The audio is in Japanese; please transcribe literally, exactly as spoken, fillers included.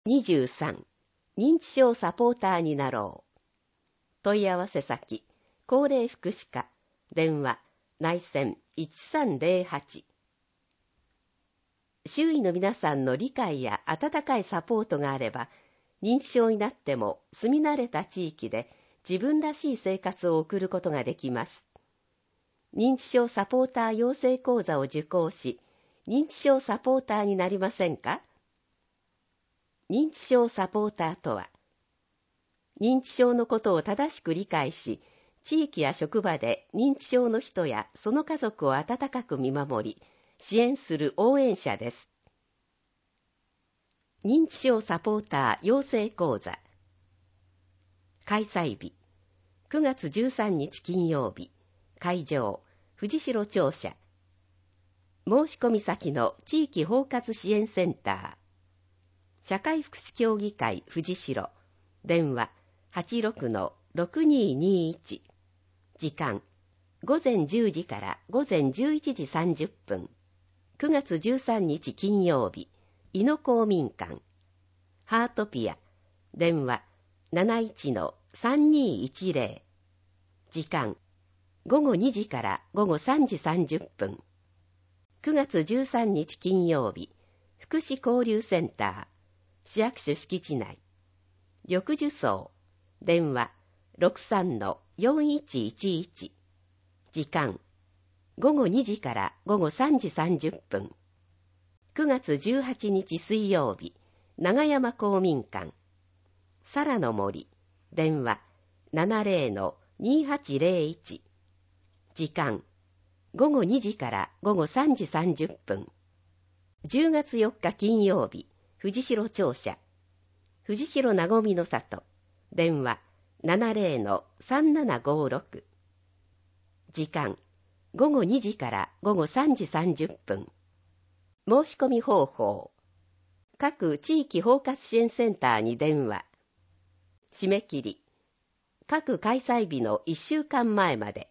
にじゅうさん、認知症サポーターになろう。問い合わせ先、高齢福祉課、電話、内線いちさんぜろはち。周囲の皆さんの理解や温かいサポートがあれば、認知症になっても住み慣れた地域で自分らしい生活を送ることができます。認知症サポーター養成講座を受講し、認知症サポーターになりませんか？認知症サポーターとは、認知症のことを正しく理解し、地域や職場で認知症の人やその家族を温かく見守り、支援する応援者です。認知症サポーター養成講座。開催日、くがつじゅうさんにち金曜日、会場、藤代庁舎。申し込み先の地域包括支援センター。社会福祉協議会藤代。電話 はちろくのろくにーにーいち。時間、ごぜんじゅうじからごぜんじゅういちじさんじゅっぷん。くがつじゅうさんにち金曜日、井野公民館。ハートピア。電話 なないちのさんにーいちぜろ。時間、ごごにじからごごさんじさんじゅっぷん。くがつじゅうさんにち金曜日、福祉交流センター。市役所敷地内。緑樹荘。電話 ろくさんのよんいちいちいち。時間、ごごにじからごごさんじさんじゅっぷん。くがつじゅうはちにち水曜日、長山公民館。さらの森。電話 ななぜろのにーはちぜろいち。時間、ごごにじからごごさんじさんじゅっぷん。じゅうがつよっか金曜日、藤代庁舎。藤代なごみの里。電話 ななぜろのさんななごろく。時間、ごごにじからごごさんじさんじゅっぷん。申し込み方法。各地域包括支援センターに電話。締め切り。各開催日のいっしゅうかんまえまで。